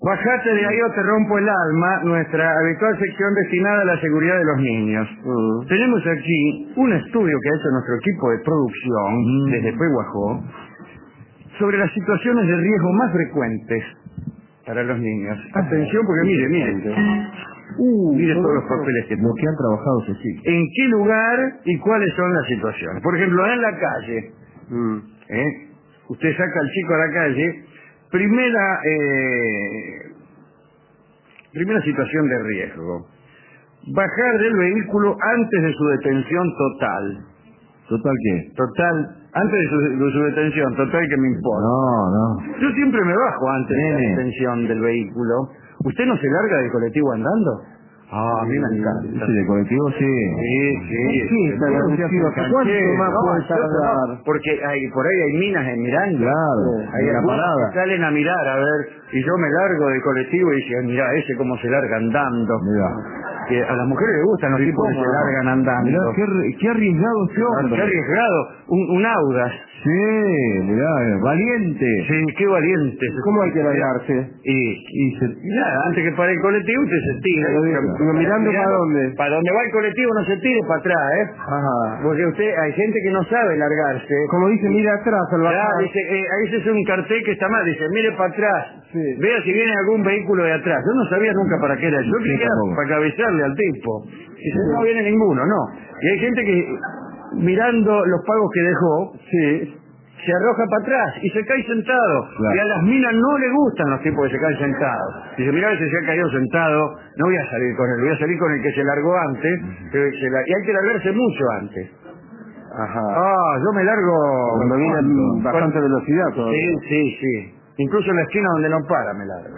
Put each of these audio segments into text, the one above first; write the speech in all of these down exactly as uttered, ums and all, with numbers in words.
Bajate de ahí o te rompo el alma, nuestra habitual sección destinada a la seguridad de los niños. Uh. Tenemos aquí un estudio que ha hecho nuestro equipo de producción, Mm. desde Pehuajó, sobre las situaciones de riesgo más frecuentes para los niños. Ajá. Atención, porque mire, mire. Uh, Mire todo todos los eso. papeles que Lo tengo. que han trabajado ese sí. ¿En qué lugar y cuáles son las situaciones? Por ejemplo, en la calle, Mm. ¿eh? Usted saca al chico a la calle, primera, eh, primera situación de riesgo. Bajar del vehículo antes de su detención total. ¿Total qué? Total, antes de su, de su detención, total que me importa. No, no. Yo siempre me bajo antes de la Nene. detención del vehículo. ¿Usted no se larga del colectivo andando? Ah, a mí me encanta. ¿Ese de colectivo? Sí. Sí, sí. Sí, está sí, reducido. sí, ¿Cuánto canchero. más No, puede yo no, tardar? porque hay, por ahí hay minas en Miranda. Claro, Hay en la algunos parada. que salen a mirar, a ver, y yo me largo del colectivo y dicen, mira, ese cómo se larga andando. Mira. Que a las mujeres les gustan los Sí, tipos que ¿cómo se no? largan andando. Mirá, qué, arri- qué arriesgado ese Qué hombre. arriesgado, un, un audaz. Sí, mirá, eh, valiente. Sí, qué valiente. ¿Cómo hay que largarse? Y, Y se... y nada, antes que para el colectivo usted se tira. Pero digo, pero mirando para dónde. Para donde va el colectivo no se tire para atrás, ¿eh? Ajá. Porque usted, hay gente que no sabe largarse. Como dice, mira atrás al Ya, bajar. dice, eh, ahí se hace un cartel que está mal, dice, mire para atrás, Sí. vea si viene algún vehículo de atrás. Yo no sabía nunca para qué era, yo Sí, creía que era tampoco. para cabecearle al tipo. Dice, no viene ninguno, no. Y hay gente que, mirando los pagos que dejó, Sí. se arroja para atrás y se cae sentado. Claro. Y a las minas no le gustan los tipos que se caen sentados. Dice, mira, ese se ha caído sentado, no voy a salir con él, voy a salir con el que se largó antes, que se la- y hay que largarse mucho antes. Ajá. Ah, yo me largo... Cuando viene a ¿Cuánto? bastante velocidad todavía. Sí, sí, sí. Incluso en la esquina donde no para me largo.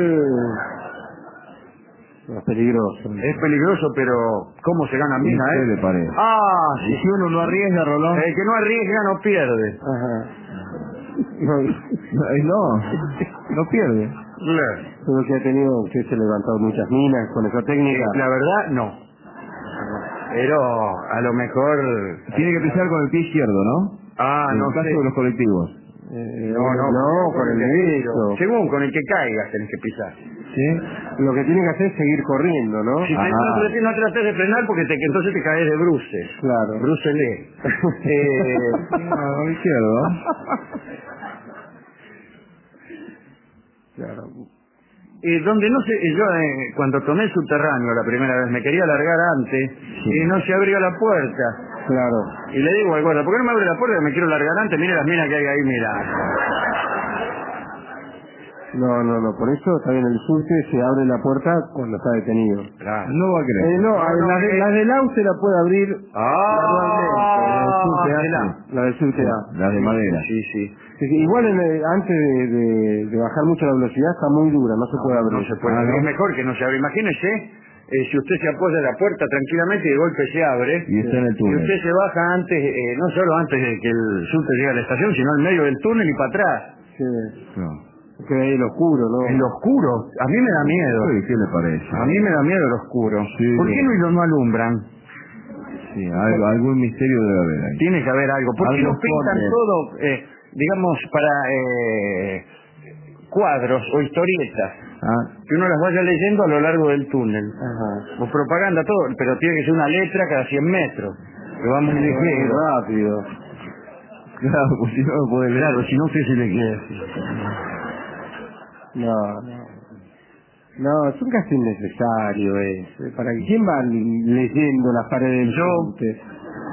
Es peligroso. Es peligroso, pero ¿cómo se gana mina, ¿Qué eh? le parece? Ah, Y sí. si uno no arriesga, Rolón. El que no arriesga no pierde. Ajá. No, Ay, no, no pierde. Claro. Creo que ha tenido, usted se ha levantado muchas minas con esa técnica. La verdad, no. Pero a lo mejor... Tiene que pisar con el pie izquierdo, ¿no? Ah, en no el caso sé. de los colectivos. Eh, no, no, no, con el derecho. Según con el que caigas tenés que pisar. ¿Sí? Lo que tiene que hacer es seguir corriendo, ¿no? Si te, Ajá. no, trates, no trates de frenar porque te, entonces te caes de bruces. Claro. Brucelé. eh, No, con el izquierdo. Claro. Y donde no sé, yo eh, cuando tomé el subterráneo la primera vez me quería largar antes Sí. y no se abrió la puerta. Claro. Y le digo al guarda, ¿por qué no me abre la puerta? Me quiero largar antes, mire las minas que hay ahí, mira. No, no, no, por eso está bien el subte, se abre la puerta cuando está detenido. Claro. No va a creer. Eh, no, No, no, la, de, eh. la del A U se la puede abrir Ah, manualmente. de la- La del subte A. La de madera. Sí, sí. Sí, sí, igual en el- antes de, de- de bajar mucho la velocidad está muy dura, no se puede abrir. No se puede. Ah, ¿no? Es mejor que no se abra. Imagínese, eh, si usted se apoya en la puerta tranquilamente y de golpe se abre. Y está en el Y túnel. usted se baja antes, eh, no solo antes de que el subte llegue a la estación, sino en medio del túnel y para atrás. Sí. No. Que ahí el oscuro, ¿no? El oscuro, a mí me da miedo. Sí, ¿qué le parece? A mí me da miedo el oscuro. Sí. ¿Por qué no, no alumbran? Sí, algo, algún misterio debe haber ahí. Tiene que haber algo. ¿Por qué Algo no pintan esconde. todo, eh, digamos, para eh, cuadros o historietas? Ah, Que uno las vaya leyendo a lo largo del túnel. ajá. O propaganda, todo, pero tiene que ser una letra cada cien metros. Que va muy ligero. Rápido. Claro, pues si no no puede leer. Claro, si no, ¿qué se le queda? No, no. No, es un gasto innecesario eso. ¿Para quién va leyendo las paredes del Yo. subte?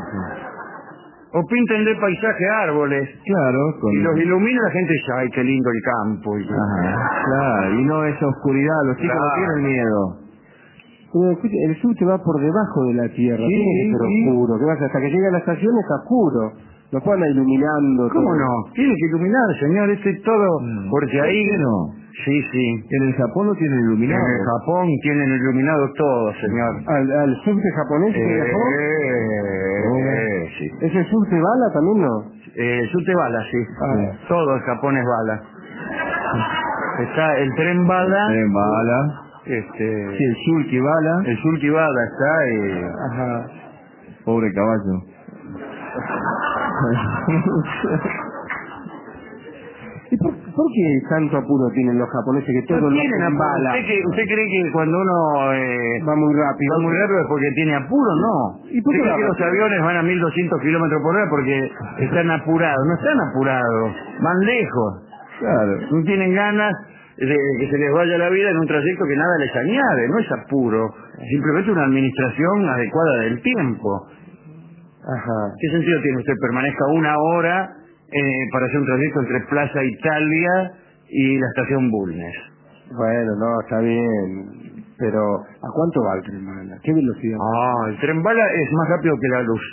O píntenle paisaje árboles. Claro, con... Y los ilumina la gente dice, ay, qué lindo el campo. Y... Ajá, claro, y no esa oscuridad, los chicos Claro. no tienen miedo. Pero escuche, el subte va por debajo de la tierra, Sí, tiene que ser sí. oscuro. ¿Qué pasa? Hasta que llega a la estación está oscuro. Lo pueden ir iluminando. ¿Cómo todo. no? Tiene que iluminar, señor, esto es todo. Mm. Porque ¿Por ahí... qué no? Sí, sí. En el Japón lo tienen En iluminado. el Japón tienen iluminado todo, señor. ¿Al, al subte japonés que Eh, viajó? eh, sí. ¿Ese subte bala también no? Eh, subte bala, sí. Ah. Todo el Japón es bala. Está el tren bala. Tren bala. Este, Sí, el sulky bala. el sulky bala está y... Ajá. Pobre caballo. ¿Y por, ¿por qué tanto apuro tienen los japoneses que todo No lo tienen apuro. bala? ¿Usted, que- ¿Usted cree que cuando uno eh, Va muy rápido. va muy rápido es porque tiene apuro? No. ¿Y por qué ¿Usted cree va que los rápido? aviones van a mil doscientos kilómetros por hora porque están apurados? No están apurados, van lejos. Claro. No tienen ganas de que se les vaya la vida en un trayecto que nada les añade, no es apuro, es simplemente una administración adecuada del tiempo. Ajá. ¿Qué sentido tiene usted permanezca una hora eh, para hacer un trayecto entre Plaza Italia y la estación Bulnes? Bueno, no, está bien. Pero, ¿a cuánto va el tren bala? ¿Qué velocidad? Ah, el tren bala es más rápido que la luz.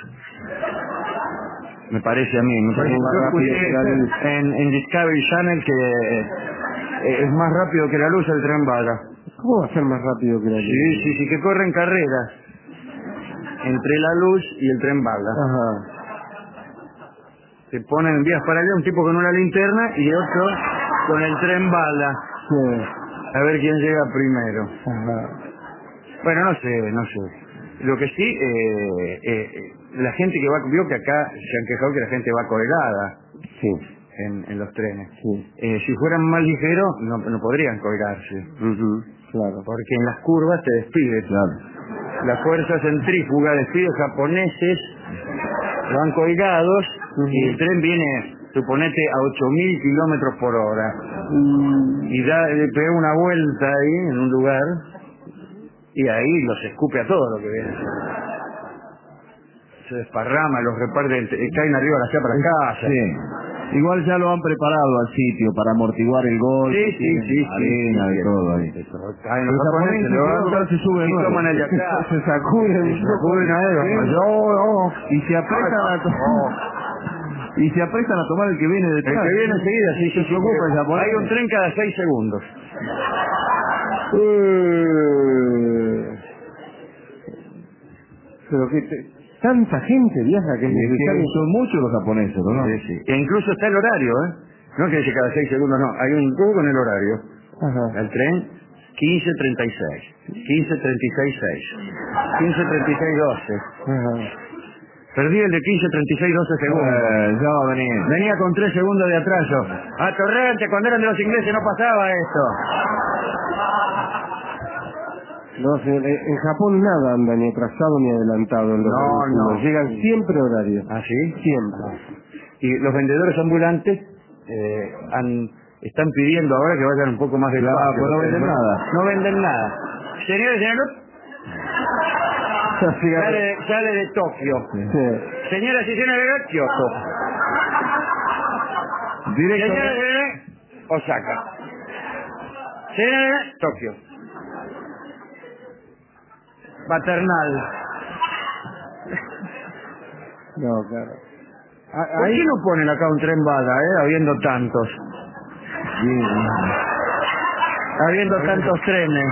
Me parece a mí. Me parece. Es más Yo rápido escuché que la luz. en, en Discovery Channel que eh, es más rápido que la luz el tren bala. ¿Cómo va a ser más rápido que la luz? Sí, sí, sí, que corren carreras entre la luz y el tren bala. Ajá. Se ponen vías paralelas, un tipo con una linterna y otro con el tren bala. Sí. A ver quién llega primero. Ajá. Bueno, no sé, no sé. Lo que sí, eh, eh, la gente que va, vio que acá se han quejado que la gente va colgada Sí. en, en los trenes. Sí. Eh, si fueran más ligeros, no, no podrían colgarse, Ujú. Claro. porque en las curvas te despide. Claro. La fuerza centrífuga despide japoneses, van colgados, y el tren viene, suponete, a ocho mil kilómetros por hora. Mm, Y da, le pega una vuelta ahí, en un lugar, y ahí los escupe a todo lo que viene. Se desparrama, los reparte, eh, caen arriba allá para casa. Sí. Igual ya lo han preparado al sitio para amortiguar el golpe. Sí, sí, tienen sí, sí, arena sí, y todo ahí. Eso, caen los Los japoneses, japoneses levantan, se suben y nuevo. toman el de acá. Se sacuden. Se sacuden a él, Sí. yo, yo. Y se aprestan a to- Oh. y se aprestan a tomar el que viene El detrás. que viene enseguida, sí, sí, Se sí, preocupa porque el japonés. hay un tren cada seis segundos. Eh, Pero que te- tanta gente viaja que es Y es que necesario. son muchos los japoneses, ¿no? Sí, sí. E incluso está el horario, ¿eh? No que dice cada seis segundos, no. Hay un cubo con el horario. Ajá. El tren, quince treinta y seis, quince treinta y seis seis, quince treinta y seis doce. Ajá. Perdí el de quince treinta y seis doce segundos. Eh, ya va a venir. Venía con tres segundos de atraso. Atorrante, cuando eran de los ingleses no pasaba esto. No, señor, en en Japón nada anda ni atrasado ni adelantado en los No, vehículos. no. Llegan siempre horarios. ¿Ah, sí? Siempre. Y los vendedores ambulantes eh, han, están pidiendo ahora que vayan un poco más despacio. Claro, pues no venden nada. No venden nada. Señores, señores, sale, de- sale de Tokio. Sí. Señoras y señores, de Kioto. Directo. Señoras y señores, Osaka. Señores, Tokio. Paternal. No, claro. Ah, ¿Por ahí- qué no ponen acá un tren bala, eh, habiendo tantos? Sí. Habiendo tantos trenes.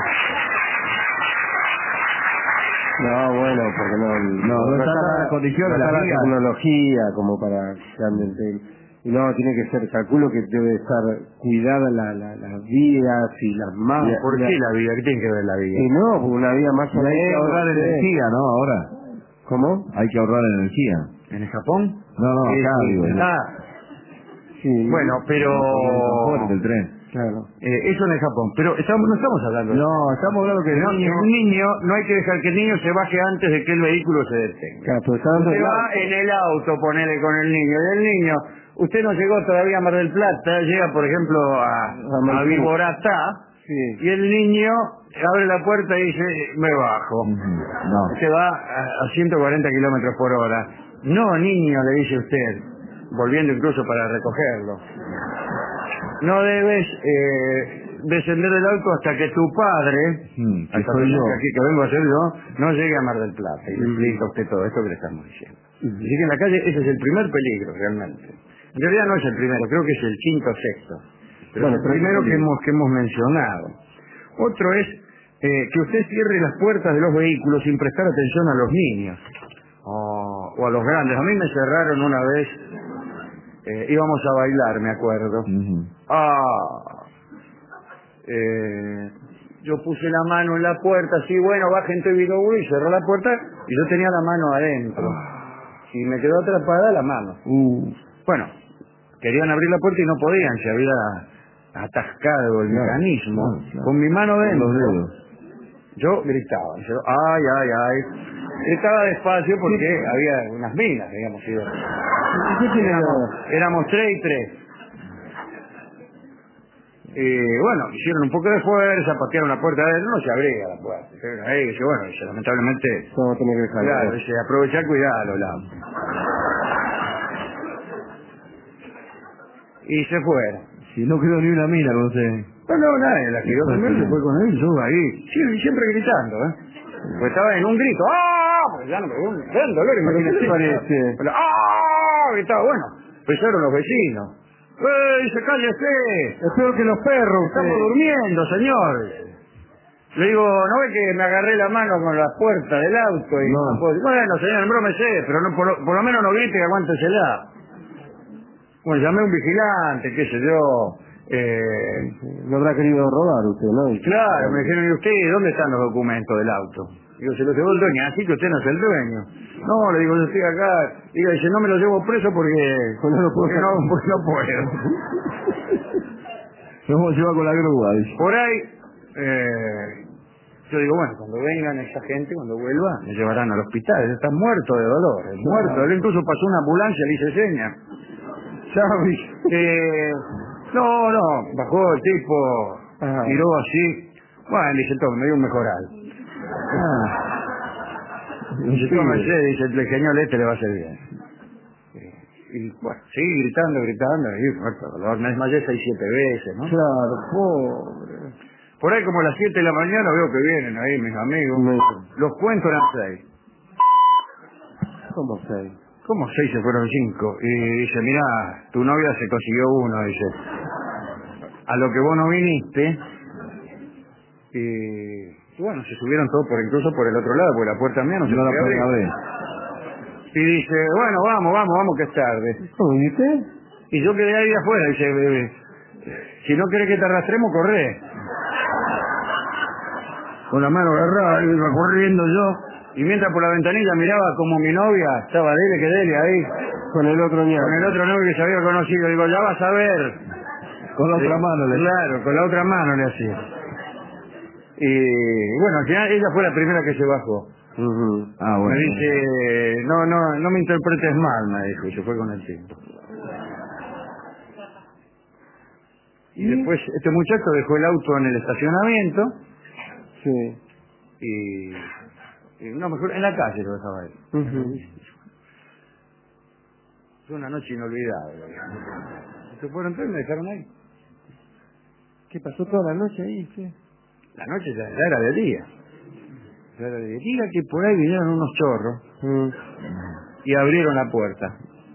No, bueno, porque no... No, no está en las condiciones, no está la la vía. tecnología como para que ande el tren. Y no, tiene que ser, calculo que debe estar cuidada la, la, las vías y las más... ¿Por qué la vía? ¿Qué tiene que ver la vía? Y no, pues una vía más o Y hay que menos, ahorrar sí. energía, ¿no? Ahora. ¿Cómo? Hay que ahorrar energía. ¿En Japón? No, no, Sí, acá sí. digo. yo. Ah, Sí. bueno, pero... El confort del tren. Claro. Eh, eso en el Japón. Pero estamos, no estamos hablando de eso. No, estamos hablando que el No, niño... el niño, no hay que dejar que el niño se baje antes de que el vehículo se detenga. Claro, pero está dando Usted el va auto. en el auto, ponele con el niño. Y el niño, usted no llegó todavía a Mar del Plata, llega, por ejemplo, a, A Maipú. a Viboratá, Sí. y el niño abre la puerta y dice, me bajo. Ujú. No. Usted va a, a ciento cuarenta kilómetros por hora. No, niño, le dice usted, volviendo incluso para recogerlo. No debes eh, descender del auto hasta que tu padre, Mm, que hasta soy que, yo. aquí, que vengo a ser yo, no llegue a Mar del Plata. Y le explica a usted todo esto que le estamos diciendo. Así que en la calle ese es el primer peligro, realmente. En realidad no es el primero, creo que es el quinto o sexto. Pero Bueno, es el pero primero es que el- hemos, que hemos mencionado. Otro es eh, que usted cierre las puertas de los vehículos sin prestar atención a los niños o, o a los grandes. A mí me cerraron una vez, eh, íbamos a bailar, me acuerdo. Ujú. Ah, eh, yo puse la mano en la puerta, así, bueno, bajen todo y vino uno y cerró la puerta y yo tenía la mano adentro. Y me quedó atrapada la mano. Uh, Bueno, querían abrir la puerta y no podían, se había atascado el Claro, mecanismo. claro, claro. Con mi mano dentro, Los dedos. yo gritaba, yo, ay, ay, ay. Gritaba despacio porque había unas minas, digamos. Y éramos, éramos tres y tres. Y bueno, hicieron un poco de fuerza, patearon la puerta adentro, no se abría la puerta. Pero ahí dice, bueno, dice, lamentablemente, Vamos a tener que dejarlo. claro, dice, aprovechar, cuidado, la. Y se fueron. Si no quedó ni una mina con usted. No, no, nadie la giró también, se fue con él, yo ahí, sí, siempre gritando, ¿eh? Pues estaba en un grito, ¡ah! Pues ya no me dio un gran dolor, imagínate. ¿Qué le parece? Pero, ¡ah! Gritaba, bueno, empezaron los vecinos. ¡Eh, dice, cállese! Es peor que los perros. Estamos usted. durmiendo, señor. Le digo, ¿no ve que me agarré la mano con la puerta del auto? Y No. no puedo- Bueno, señor, brómese, pero no, por, lo, por lo menos no grite y aguántesela. Bueno, llamé a un vigilante, qué sé yo. Eh, No habrá querido robar usted, ¿no? Y- claro, me dijeron, ¿y usted dónde están los documentos del auto? Digo, se los llevó el dueño, así que usted no es el dueño. No, le digo, yo estoy acá. Digo, dice, no me lo llevo preso porque, Pues no lo puedo porque no, sacar. porque no puedo. Nos lleva con la grúa, dice. Por ahí, eh, yo digo, bueno, cuando vengan esa gente, cuando vuelva, me llevarán al hospital. Están muertos de dolor, eh, muertos. Él incluso pasó una ambulancia, le hice seña. ¿Sabes? Eh, no, no, bajó el tipo, Ajá. tiró así. Bueno, dice, tome, me dio un mejoral. Dice, tómese, dice, el señor este le va a hacer bien. Y bueno, sí, gritando, gritando, y muerto de dolor. Me desmayé seis, siete veces, ¿no? Claro, pobre. Por ahí como a las siete de la mañana veo que vienen ahí mis amigos. Los cuentos eran seis. ¿Cómo seis? ¿Cómo seis se fueron cinco? Y dice, mirá, tu novia se consiguió uno, dice. A lo que vos no viniste. Y, y bueno, se subieron todos por incluso por el otro lado, porque la puerta mía no se No la podía podía abrir. ver. Y dice, bueno, vamos, vamos, vamos que es tarde. ¿Cómo dice? Y yo quedé ahí afuera, dice, bebé, si no querés que te arrastremos, corre. Con la mano agarrada, iba corriendo yo. Y mientras por la ventanilla miraba como mi novia estaba dele que dele ahí, Con el otro niño. con el otro novio que se había conocido. Digo, ya vas a ver. Con la Sí, otra mano le. Claro, con la otra mano le hacía. Y bueno, al final ella fue la primera que se bajó. Ujú. Ah, bueno. Me dice, no, no, no me interpretes mal, me dijo, y se fue con el chico. Y después este muchacho dejó el auto en el estacionamiento Sí. y, y no, mejor en la calle lo dejaba él. Ujú. Fue una noche inolvidable. Se fueron todos y me dejaron ahí. ¿Qué pasó toda la noche ahí? ¿Qué? La noche ya, ya era de día. Ya era de día. Diga que por ahí vinieron unos chorros Mm. y abrieron la puerta.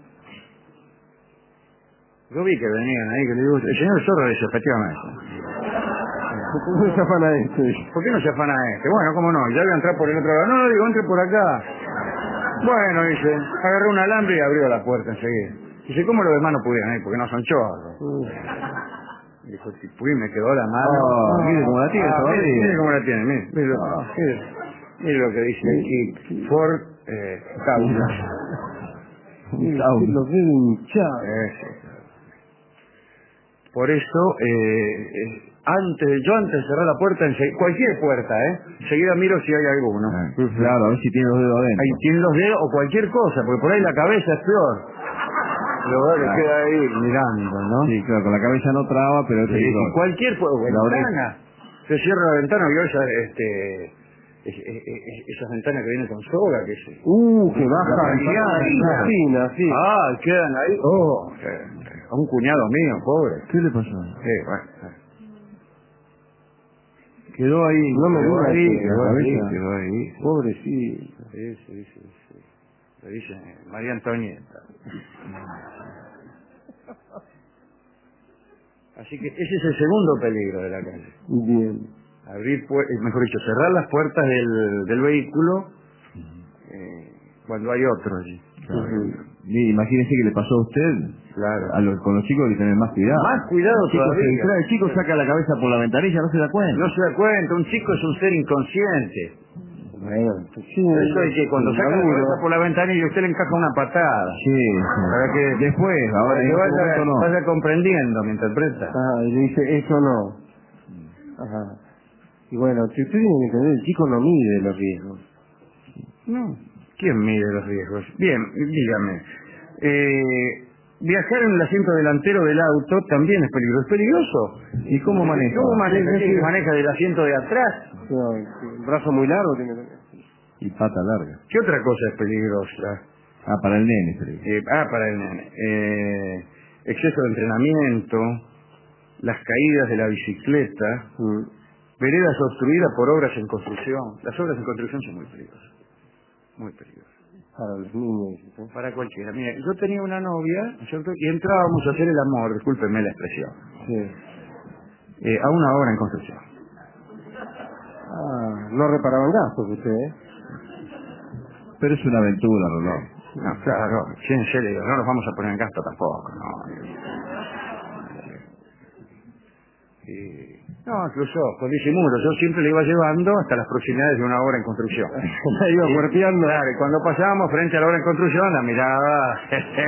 Yo vi que venían ahí, que le digo, el señor Zorro dice, efectivamente. ¿Por qué no se afana esto? ¿Por qué no se afana este? Bueno, cómo no, ya voy a entrar por el otro lado. No, no, digo, entre por acá. Bueno, dice, agarré un alambre y abrió la puerta enseguida. Dice, ¿cómo los demás no pudieron ir? Porque no son chorros. Mm. Dijo, el tipo, y me quedó la mano. Ah, mire cómo la tiene Ah, todavía. mire, mire cómo la tiene, mire. Mire, lo- Ah. mire, mire lo que dice aquí, for eh, causa. Sí, los dedos hinchados. Eso. Por eso, eh, eh, antes, yo antes de cerrar la puerta, ense- cualquier puerta, ¿eh? Enseguida miro si hay alguno. Ah, claro, a ver si tiene los dedos adentro. Ahí tiene los dedos o cualquier cosa, porque por ahí la cabeza es peor. Pero bueno, Claro. queda ahí mirando, ¿no? Sí, claro, con la cabeza no traba, pero Sí, es sí, peligroso. cualquier pu- La oreja. ventana. Se cierra la ventana, vio esa, este, es- es- es- esas ventanas que vienen con soga, que se... Uh, que baja. La persiana. Fina, sí. Ah, quedan ahí. Oh, eh, a un cuñado mío, pobre. ¿Qué le pasó? Sí, bueno. Quedó ahí. No me Quedó digas ahí, que quedó la ahí, cabeza- quedó ahí. Pobrecito. Sí, sí, sí, sí. Lo dice María Antonieta. Así que ese es el segundo peligro de la calle. Bien. Abrir, pu- eh, mejor dicho, cerrar las puertas del, del vehículo eh, cuando hay otro allí. Claro. Mire, imagínese que le pasó a usted. Claro. A los, con los chicos hay que tener más cuidado. Más cuidado El chico se todavía. distrae, el chico saca la cabeza por la ventanilla, no se da cuenta. No se da cuenta, un chico es un ser inconsciente. Bueno, sí, Eso es que cuando sí, saca la maduro. cabeza por la ventanilla usted le encaja una patada. Sí, Para que después, ahora para en que este vaya, momento no. vaya comprendiendo, me interpreta. Ah, y le dice, eso no. Ajá. Y bueno, usted tiene que entender, el chico no mide los riesgos. No. ¿Quién mide los riesgos? Bien, dígame. Eh, viajar en el asiento delantero del auto también es peligroso. ¿Es peligroso? ¿Y cómo maneja? ¿Cómo maneja? Sí, sí, ¿Quién sí. maneja del asiento de atrás? No, un brazo muy largo tiene que tener. Y pata larga. ¿Qué otra cosa es peligrosa? Ah, para el nene, creo. Eh, ah, para el nene. Eh, exceso de entrenamiento, las caídas de la bicicleta, Mm. veredas obstruidas por obras en construcción. Las obras en construcción son muy peligrosas. Muy peligrosas. Para los niños. ¿sí? Para cualquiera. Mire, yo tenía una novia, ¿no es cierto? Y entrábamos a hacer el amor, discúlpenme la expresión, Sí. eh, a una obra en construcción. Ah, no reparaban gastos usted, ¿eh? Pero es una aventura, Rolón. No, claro, sí, en serio, no nos vamos a poner en gasto tampoco, no. Y, no, incluso con disimulo, yo siempre le iba llevando hasta las proximidades de una obra en construcción. La iba Y, cuerpeando. claro, y cuando pasábamos frente a la obra en construcción, la miraba.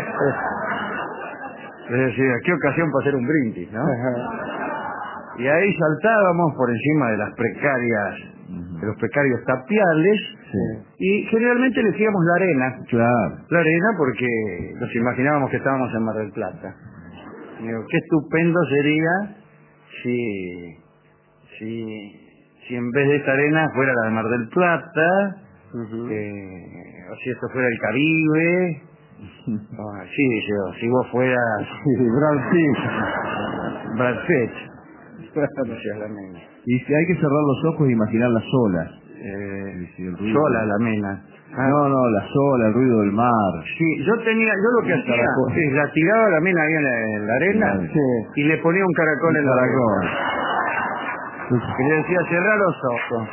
Le decía, qué ocasión para hacer un brindis, ¿no? Ajá. Y ahí saltábamos por encima de las precarias, de los precarios tapiales, Sí. y generalmente elegíamos la arena. Claro. La arena porque nos imaginábamos que estábamos en Mar del Plata. Y digo, qué estupendo sería si, si, si en vez de esta arena fuera la de Mar del Plata, Ujú. eh, o si esto fuera el Caribe, o así dice, o si vos fueras Sí, Brad Pitt. Brad Pitt. Claro. Decía la nena. Y si hay que cerrar los ojos e imaginar las olas. Eh, Sí, sí, el ruido. sola la mena. Ah, No, no, las olas, el ruido del mar. sí, yo tenía, yo lo que Un hacía caracol. es la tiraba la mina ahí en la, en la arena Sí. y le ponía un caracol Un en la caracol. boca. Y le decía, cerrá los ojos.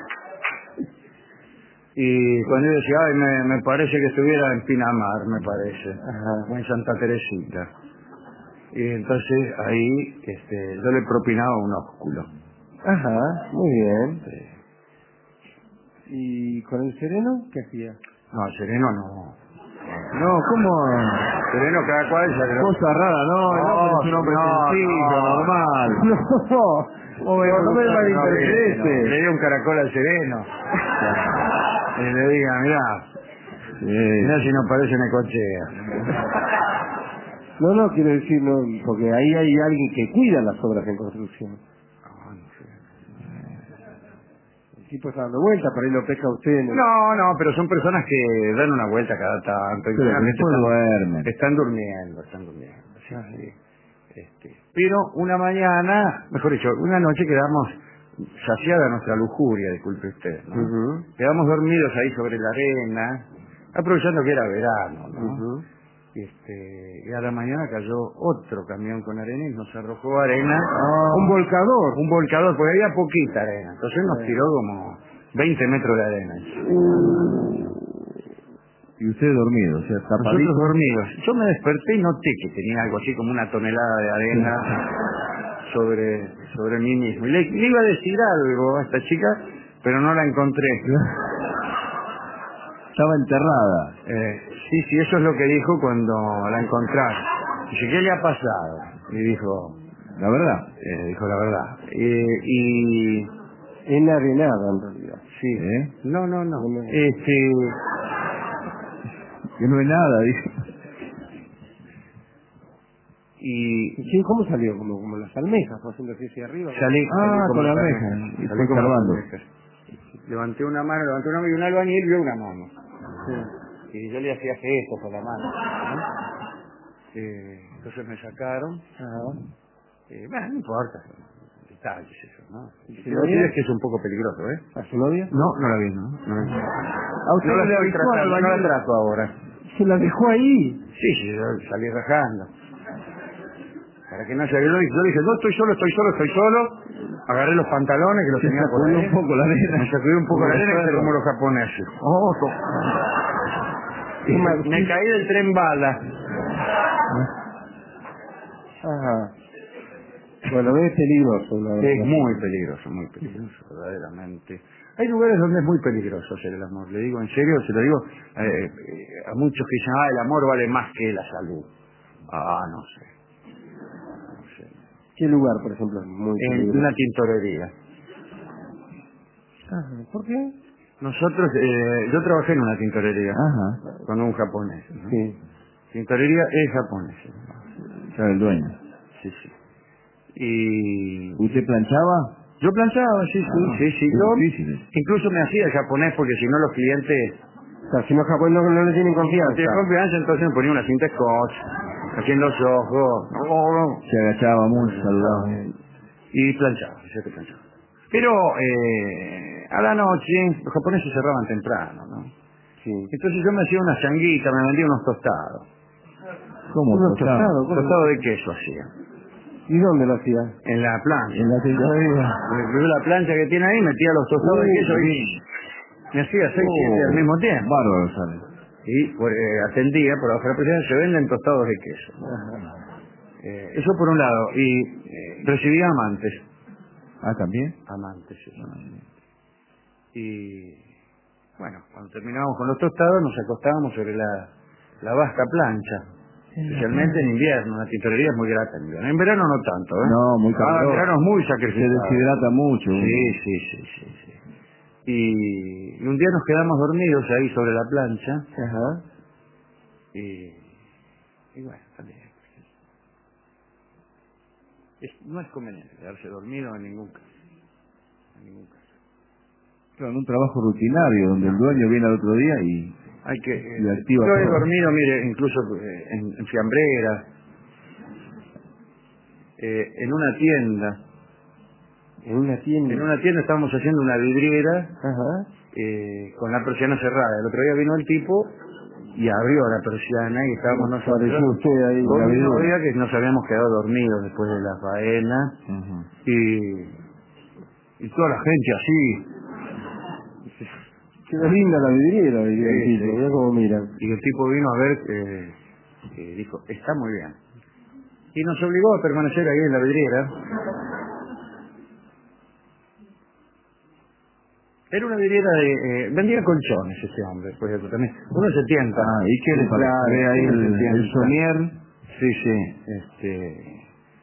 Y cuando yo decía, ay, me, me parece que estuviera en Pinamar, me parece, Ajá. o en Santa Teresita. Y entonces ahí este, yo le propinaba un ósculo. Ajá, muy bien. ¿Y con el sereno qué hacía? No, el sereno no. No, ¿cómo? Sereno cada cual ya creo. Cosa rara, no, el hombre es un hombre no, sencillo, no. normal. No, No, no me No, malinterprete. le dio un caracol al sereno. Y le diga, mirá, Sí. mirá si no parece Necochea. no, no, quiero decir, no, porque ahí hay alguien que cuida las obras en construcción. No, no sé. El tipo está dando vueltas, por ahí lo pesca usted en el... No, no, pero son personas que dan una vuelta cada tanto. y Pero generalmente después están, duermen. están durmiendo, están durmiendo. Sí, sí. Este, pero una mañana, mejor dicho, una noche quedamos saciada nuestra lujuria, disculpe usted, ¿no? Ujú, Quedamos dormidos ahí sobre la arena, aprovechando que era verano, ¿no? ujú. Este, y a la mañana cayó otro camión con arena y nos arrojó arena. Ah, un volcador. Un volcador, porque había poquita arena. Entonces nos Sí. tiró como veinte metros de arena. Y usted dormido, o sea, tapadito. Nosotros dormidos. Yo me desperté y noté que tenía algo así como una tonelada de arena sobre, sobre mí mismo. Y le, le iba a decir algo a esta chica, pero no la encontré. Estaba enterrada. Eh, sí, sí, eso es lo que dijo cuando la encontraron. Dice, ¿qué le ha pasado? Y dijo, La verdad. eh, dijo la verdad. Eh, y Enarenada, en realidad. sí, ¿Eh? no, no, no. No, no. Este, Que no es nada, dice. y Sí, ¿cómo salió? Como, como las almejas, fue haciendo así hacia arriba. salí, Ah, salí como con la las almeja. almejas. Y Salí fue como las escarbando. almejas. Levanté una mano, levanté una mano y un albañil vio una mano. Sí. Y yo le hacía gestos con la mano. ¿no? Eh, entonces me sacaron. Ajá. Eh, bueno, no importa. Detalles eso, ¿no? ¿Y Lo su que novia? es que es un poco peligroso, ¿eh? ¿A su novia? No, no la vi, ¿no? No la vi. ¿A usted No la le estoy avisó al tratando, no la albañil? trato ahora. Se la dejó ahí. Sí, sí, yo salí rajando. Para que no se... Yo le dije, yo le dije, no, estoy solo, estoy solo, estoy solo. Agarré los pantalones que los Se tenía por sacudió ahí. un poco la arena. Me sacudí un poco Como la los arena y hice perros. como los japoneses. Oh, Y me, me caí del tren bala. Ajá. Bueno, es peligroso. La Es verdad. muy peligroso, muy peligroso, verdaderamente. Hay lugares donde es muy peligroso hacer el amor. Le digo en serio, se lo digo eh, eh, a muchos que dicen, ah, el amor vale más que la salud. Ah, no sé. No sé. ¿Qué lugar, por ejemplo, es muy En peligroso? una tintorería. Ah, ¿por qué? Nosotros, eh, yo trabajé en una tintorería Ajá. con un japonés, ¿no? Sí. Tintorería es japonesa. Era el dueño. Sí, sí. Y ¿Usted planchaba? yo planchaba, sí, sí, Ah, sí, sí. es Yo difícil. incluso me hacía japonés porque si no los clientes O sea, si no Japón no, no le tienen no confianza. tienen confianza, entonces me ponía una cinta scotch, haciendo los ojos, oh, Se agachaba mucho, saludaba. y planchaba, sí que planchaba. Pero eh, a la noche los japoneses cerraban temprano, ¿no? Sí. Entonces yo me hacía una changuita, me vendía unos tostados. ¿Cómo Unos tostaba? tostados, ¿cómo? Tostado de queso hacía. ¿Y dónde lo hacía? En la plancha. En la tintorería. Me la plancha que tiene ahí, metía los tostados de Uh, queso y me hacía seis, siete al mismo tiempo. Bárbaro sale. Y por, eh, atendía, por bajo la presión, se venden tostados de queso. Eh, eso por un lado. Y eh, recibía amantes. Ah, ¿también? Amantes, sí. Y bueno, cuando terminábamos con los tostados, nos acostábamos sobre la, la vasta plancha. Especialmente en invierno, la tintorería es muy grata en invierno. En verano no tanto, ¿eh? No, muy Ah, en caluroso. verano es muy Se sacrificado. deshidrata mucho. Sí, sí, sí, sí, sí. Y, y un día nos quedamos dormidos ahí sobre la plancha. Ajá. Y, y bueno, también. Es- no es conveniente quedarse dormido en ningún caso. En ningún caso. Claro, en un trabajo rutinario, donde el dueño viene al otro día y... Hay que, eh, Y activa yo he todo. dormido, mire, incluso eh, en, en fiambreras, eh, en una tienda. En una tienda. En una tienda estábamos haciendo una vidriera Ajá. eh, con la persiana cerrada. El otro día vino el tipo y abrió la persiana y estábamos Nos nosotros. pareció usted ahí, Con la mi vidriera. novia que nos habíamos quedado dormidos después de la faena Ujú. y, y toda la gente así. Qué linda la vidriera, diría el Sí, tipo. sí. Mira cómo miran. Y el tipo vino a ver, eh, eh, dijo, está muy bien. Y nos obligó a permanecer ahí en la vidriera. Era una vidriera de... Eh, vendía colchones ese hombre, por ejemplo, también. Uno se tienta. Ah, ¿y qué le Sí, parece? claro, Ve ahí uno se el, tienta. el somier. Sí, sí. Este...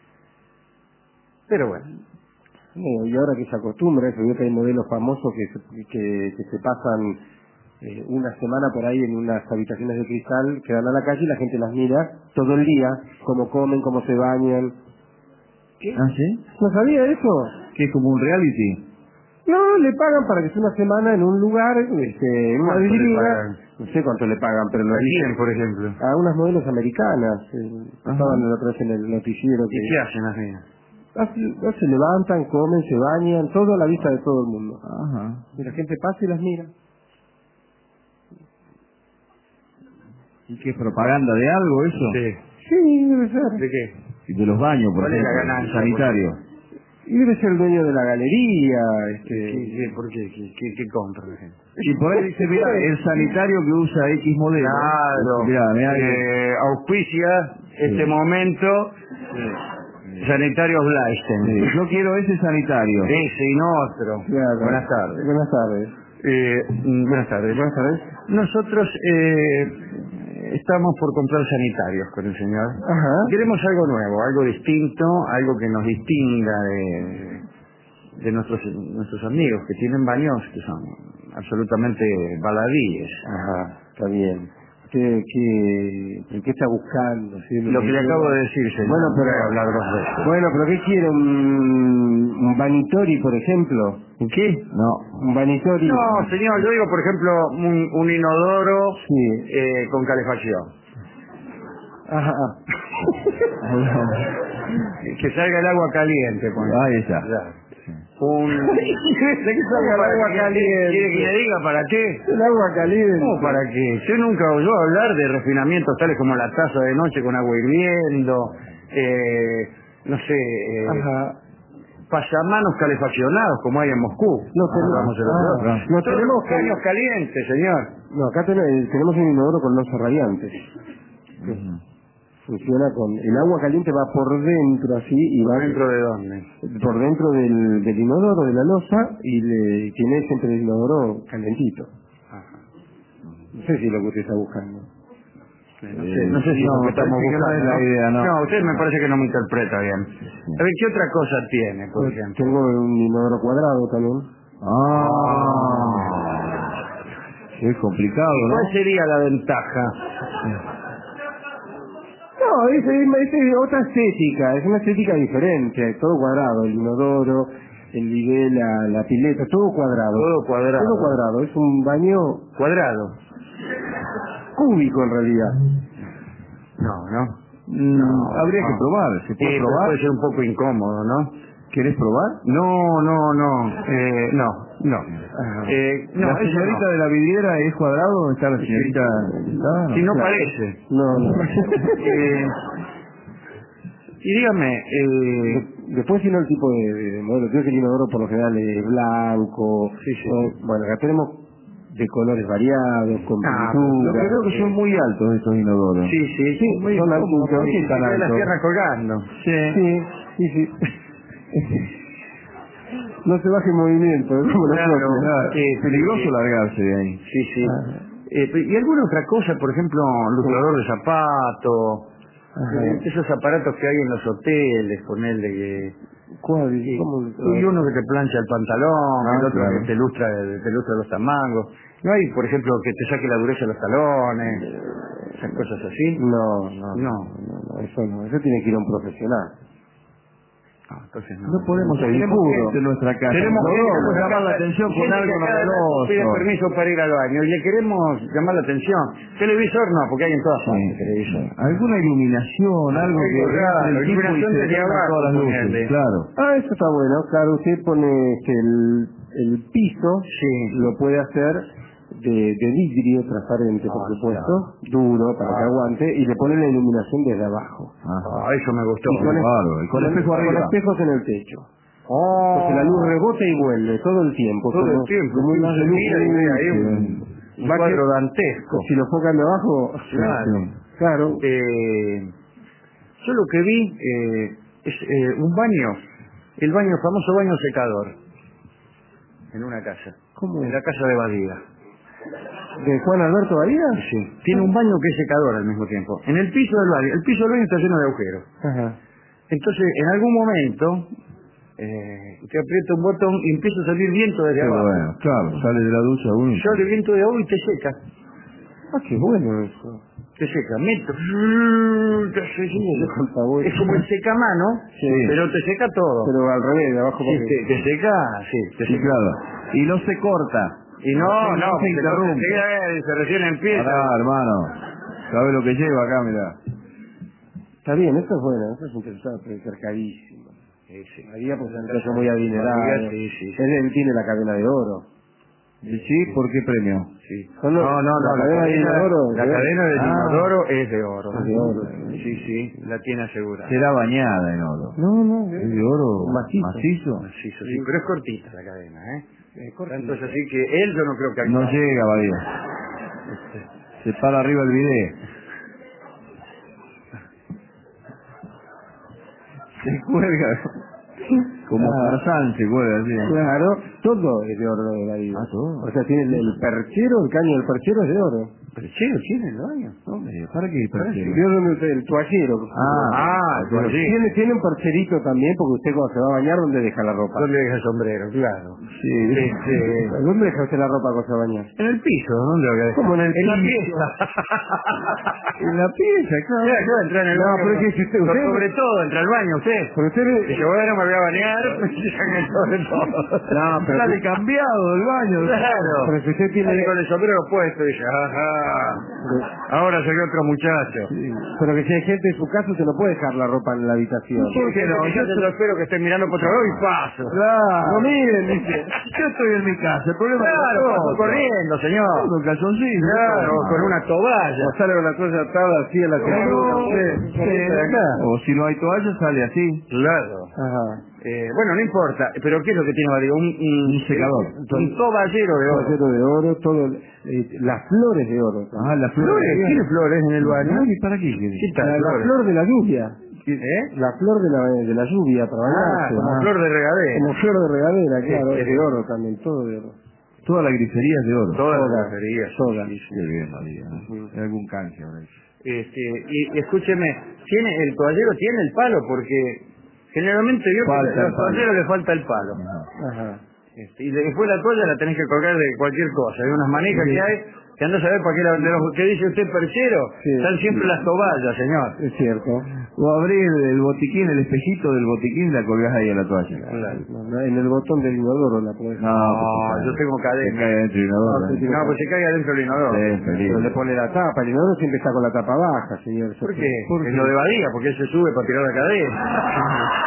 Pero bueno. No, y ahora que se acostumbra eso, veo que hay modelos famosos que se, que, que se pasan eh, una semana por ahí en unas habitaciones de cristal, que van a la calle y la gente las mira todo el día, cómo comen, cómo se bañan. ¿Qué? ¿Ah, sí? ¿No sabía eso? ¿Qué es como un reality? No, le pagan para que esté una semana en un lugar, este, en una ¿Cuánto le vidriera. pagan? No sé cuánto le pagan, pero lo ¿A quién, dicen por ejemplo? a unas modelos americanas. Eh, Ajá. estaban la otra vez en el noticiero ¿Y que qué hacen las mías? Ah, sí, ah, se levantan, comen, se bañan, todo a la vista de todo el mundo. Ajá. Y la gente pasa y las mira. ¿Y qué es propaganda de algo eso? Sí. Sí, debe ser. ¿De qué? Y de los baños, por ¿Cuál es la ejemplo, ganancia, sanitario. Y debe ser el dueño de la galería. ¿Qué, Este... qué, ¿Por qué? ¿Qué, qué, qué compra la gente? Y por ahí dice, mira, el sanitario que usa X modelo. Claro. Mirá, mirá que- Eh, auspicia este momento Sanitarios Blaisten. Sí, yo quiero ese sanitario. Ese y no otro. Claro. Buenas tardes. Buenas tardes. Eh, mm, buenas tardes. Buenas tardes. Nosotros eh, estamos por comprar sanitarios con el señor. Ajá. Queremos algo nuevo, algo distinto, algo que nos distinga de, de nuestros nuestros amigos que tienen baños que son absolutamente baladíes. Ajá, está bien. ¿Qué, qué, ¿Qué está buscando? ¿Sí? Lo que le acabo de decir, señor. Bueno, pero, Voy a hablar dos veces. bueno, pero ¿qué quiere? ¿Un, un vanitori, por ejemplo? ¿Un qué? No. ¿Un vanitori? No, señor, yo digo, por ejemplo, un, un inodoro Sí. eh, con calefacción. Ajá. Que salga el agua caliente. Pues. Ahí está. Ya. Un... que salga el agua ¿Quiere caliente. que le diga para qué? El agua caliente. No, ¿para qué? Yo nunca oyó hablar de refinamientos tales como la taza de noche con agua hirviendo, eh, no sé, eh, Ajá. pasamanos calefaccionados como hay en Moscú. No tenemos. Hablamos el otro día. Ah, no Todos tenemos los caños calientes, señor. No, acá ten- tenemos un inodoro con losa radiante. Ujú. Funciona con... El agua caliente va por dentro así y va... ¿Dentro de dónde? Por dentro del, del inodoro, de la losa, y le tiene siempre el inodoro calentito. Ajá. No sé si es lo que usted está buscando. No sé, no sé si no, es lo que estamos parece que no buscando. es la idea, no. No, usted me parece que no me interpreta bien. A ver, ¿qué otra cosa tiene, por ejemplo? Tengo un inodoro cuadrado también. Ah, es complicado, ¿Y ¿no? cuál sería la ventaja? No, es, es, es otra estética, es una estética diferente, todo cuadrado, el inodoro, el bidet, la, la pileta, todo cuadrado. Todo cuadrado. Todo cuadrado, es un baño Cuadrado. cúbico en realidad. No, no. Mm, No, habría no. que probar. ¿Se Sí, puede pero probar? puede ser un poco incómodo, ¿no? ¿Querés probar? No, no, no. Eh, no, no. Ajá. Eh, no, ¿La eso señorita no. de la vidriera es cuadrado? ¿Dónde está la señorita? ¿Está? Si no Claro. parece. No, no. Eh, y dígame, eh, De- Después, si no, el tipo de, de modelo, creo que el inodoro por lo general es blanco. Sí, sí. o- bueno, acá tenemos de colores variados, con Ah, pintura. Lo que creo que son muy altos estos inodoros. sí, sí, sí. muy son cómodos, altos, ¿por qué Y tan tiene las altos? piernas colgando. Sí. Sí, sí, sí. No se baje en movimiento, es como la Claro, próxima. Claro, Sí, es peligroso sí. largarse de ahí. Sí, sí. Eh, ¿Y alguna otra cosa? Por ejemplo, lustrador de zapato, Ajá. eh, esos aparatos que hay en los hoteles, ponerle que... ¿Cuál? Sí. ¿Cómo? Y uno que te plancha el pantalón, Ah, el otro claro. que te lustra, te lustra los tamangos. ¿No hay, por ejemplo, que te saque la dureza de los talones? Esas cosas así. No, no, No. no, no, no, eso no, eso tiene que ir a un profesional. Ah, entonces no. No podemos Soy tenemos puro. gente en nuestra casa. Tenemos no, gente que queremos nos llamar la acá- atención con gente algo que cada rato pide novedoso. permiso para ir al baño y le queremos llamar la atención. Televisor no, porque hay en todas partes Sí. televisor. Alguna iluminación, algo que Algo raro, entre el tipo y iluminación se desde detengan abajo, todas las luces. ponerle. Claro. Ah, eso está bueno, claro, usted pone este, el, el piso, Sí. lo puede hacer de, de vidrio transparente, por Ah, supuesto, duro para que Ah. aguante, y le pone la iluminación desde abajo. Ajá. Ah, eso me gustó. Y con, Bárbaro, y con espejo con arriba. espejos en el techo. Oh, Porque la luz rebota y vuelve todo el tiempo. todo como- el tiempo. como Uno una se luz mira y ve ahí un, que- un va cuadro que- dantesco. Si lo enfocan de abajo, Claro. claro. Eh, yo lo que vi eh, es eh, un baño, el baño, famoso baño secador, en una casa, ¿Cómo? en la casa de Badía. ¿De Juan Alberto Bahía? Sí. Tiene un baño que es secador al mismo tiempo. En el piso del baño, el piso del baño está lleno de agujeros. Ajá. Entonces, en algún momento, eh, usted aprieta un botón y empieza a salir viento desde Qué abajo. bueno, claro, sale de la ducha uno. y- Sale viento de abajo y te seca. Ah, qué bueno eso. Te seca, meto. Te seca. Está bueno. Es como el secamano, Sí. pero te seca todo. Pero al revés, de abajo Sí, para te, arriba. te seca, sí, te Sí, seca. claro. Y no se corta. Y no, No, no, no se se interrumpe. interrumpe. Se recién empieza. Pará, hermano. ¿Sabe lo que lleva acá, mirá? Está bien, eso es bueno, eso es interesante, puede ser carísimo. Sí, sí. María pues es un caso muy adinerado. María, sí, sí, sí. Él, él tiene la cadena de oro. ¿Y sí? ¿Por qué premio? Sí. Son No, los- no, no, la la, cadena de cadena, inodoro, la ¿sí? cadena del Ah. inodoro es de oro. Es de oro. Sí, sí, la tiene asegurada. Será bañada en oro. No, no, ¿Es de oro Macizo. macizo? Macizo, sí, pero es cortita la cadena, ¿eh? Eh, corta. Tanto es así que él yo no creo que No alcance. llega, Badía. Se para arriba el video. Se cuelga. Como Ah. Tarzán se cuelga, así. Claro, todo es de oro de la vida. Ah, todo. O sea, tiene el, el perchero, el caño del perchero es de oro. Pero che, lo tiene el baño. Hombre, ¿para qué? ¿Para qué? ¿Vio dónde usted? El toallero. Ah, Ah, Pero sí. tiene, tiene un percherito también, porque usted cuando se va a bañar, ¿dónde deja la ropa? ¿Dónde deja el sombrero? Claro. Sí, Este, ¿dónde deja usted la ropa cuando se va a bañar? en el piso, ¿dónde lo voy a dejar? ¿Cómo en el En la piso? pieza. En la pieza, claro. Claro, yo entré en el No, baño. pero es que si usted- usted- sobre todo, entra al baño usted. Pero usted... Dice, bueno, me voy a bañar, y saca el sobre todo. No, pero... Sale cambiado del baño. Claro. Pero si usted tiene... Sale con el sombrero puesto y dice, ajá, ahora soy otro muchacho. Sí, pero que si hay gente en su casa, usted no puede dejar la ropa en la habitación. ¿Por qué no? Yo te lo espero que estés mirando por otro lado y paso. Claro. No miren, dice. Yo estoy en mi casa. El problema Claro, es paso otro. corriendo, señor. Con calzoncillos. Claro, con una toalla. O sale con la toalla atada así en la No, cintura. sí, Sí, sí. acá. O si no hay toalla, sale así. Claro. Ajá. Eh, bueno, no importa, pero ¿qué es lo que tiene Badía? Un, un, Un secador. Un toballero de oro. Caballero de oro, todo, eh, las flores de oro. Ah, las flores. ¿Flores? ¿Tiene flores en el baño? ¿Y para qué quiere? ¿Qué tal, La, la flores? flor de la lluvia. ¿Eh? La flor de la, de la lluvia para Ah, bañarse. como Ah. flor de regadera. Como flor de regadera, Sí, claro, sí, es sí. de oro también, todo de oro. Toda la grifería es de oro. Todas las Todas, graserías. todas. Qué bien, María. ¿Eh? Hay algún canje ahora. Este, y escúcheme, ¿tiene, el toallero tiene el palo? Porque generalmente yo Falta que a el los palo. toalleros le falta el palo. Ajá. Este, y después la toalla la tenés que colgar de cualquier cosa. Hay unas manijas Sí. que hay que andás a ver para qué la de los que dice usted perchero. Sí. Están siempre las toallas, señor. Es cierto. O abrir el botiquín, el espejito del botiquín, la colgás ahí a la toalla. Claro. No, no, en el botón del inodoro la podés. No, No, pues se yo cae. tengo cadena. Se cae dentro del inodoro. No, ¿eh? te- No, pues se cae adentro del inodoro. Sí, Pero peligro. le pone la tapa, el inodoro siempre está con la tapa baja, señor. ¿Por qué? ¿Por Es qué? lo de Badía, porque él se sube para tirar la cadena.